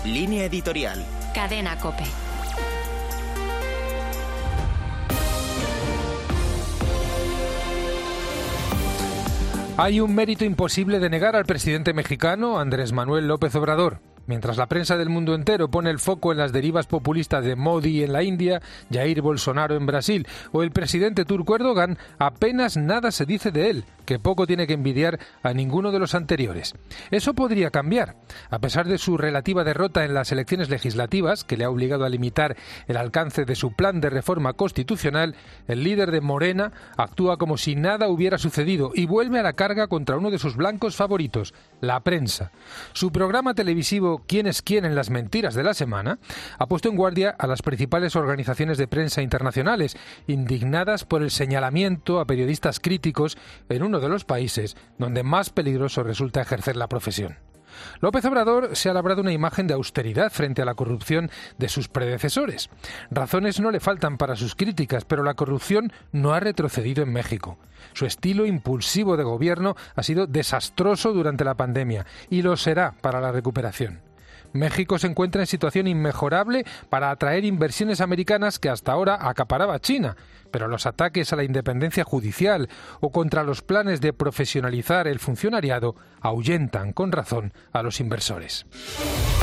Línea editorial. Cadena COPE. Hay un mérito imposible de negar al presidente mexicano Andrés Manuel López Obrador. Mientras la prensa del mundo entero pone el foco en las derivas populistas de Modi en la India, Jair Bolsonaro en Brasil o el presidente turco Erdogan, apenas nada se dice de él, que poco tiene que envidiar a ninguno de los anteriores. Eso podría cambiar. A pesar de su relativa derrota en las elecciones legislativas, que le ha obligado a limitar el alcance de su plan de reforma constitucional, el líder de Morena actúa como si nada hubiera sucedido y vuelve a la carga contra uno de sus blancos favoritos, la prensa. Su programa televisivo ¿Quién es quién en las mentiras de la semana? Ha puesto en guardia a las principales organizaciones de prensa internacionales, indignadas por el señalamiento a periodistas críticos en uno de los países donde más peligroso resulta ejercer la profesión. López Obrador se ha labrado una imagen de austeridad frente a la corrupción de sus predecesores. Razones no le faltan para sus críticas, pero la corrupción no ha retrocedido en México. Su estilo impulsivo de gobierno ha sido desastroso durante la pandemia y lo será para la recuperación. México se encuentra en situación inmejorable para atraer inversiones americanas que hasta ahora acaparaba China, pero los ataques a la independencia judicial o contra los planes de profesionalizar el funcionariado ahuyentan con razón a los inversores.